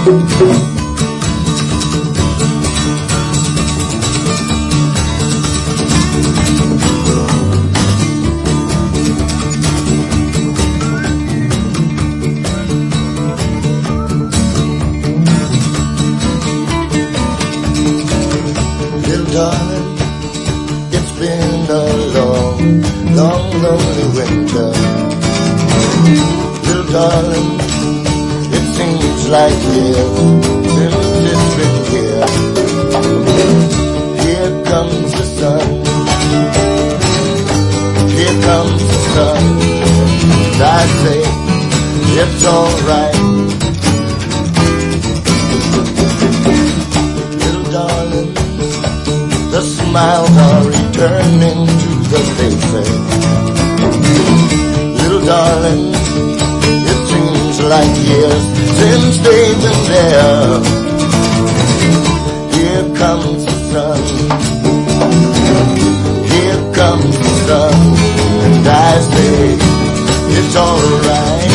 Darling, it's been a long, long, lonely winter. Little darling, it seems like years since it's been here. Here comes the sun. Here comes the sun. And I say, it's alright. Little darling, the smiles are returning to the faces. Little darling, it seems like years since they've been there. Here comes the sun. Here comes the sun. And I say, it's alright.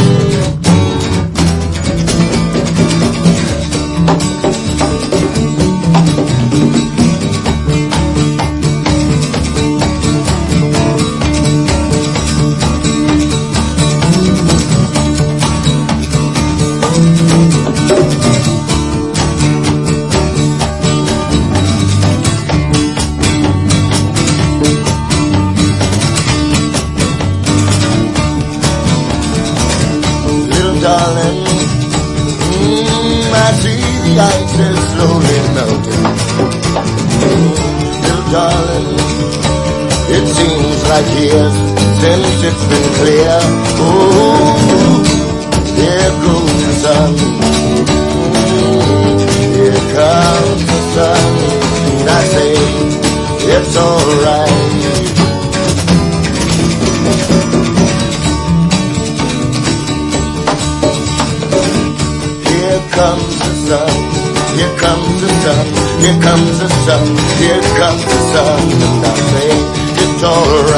Darling, I see the ice is slowly melting. Little darling, it seems like years since it's been clear. Oh, there goes the sun. Here comes the sun. And I say, it's alright. Here comes the sun, here comes the sun, here comes the sun, here comes the sun, and I say it's alright.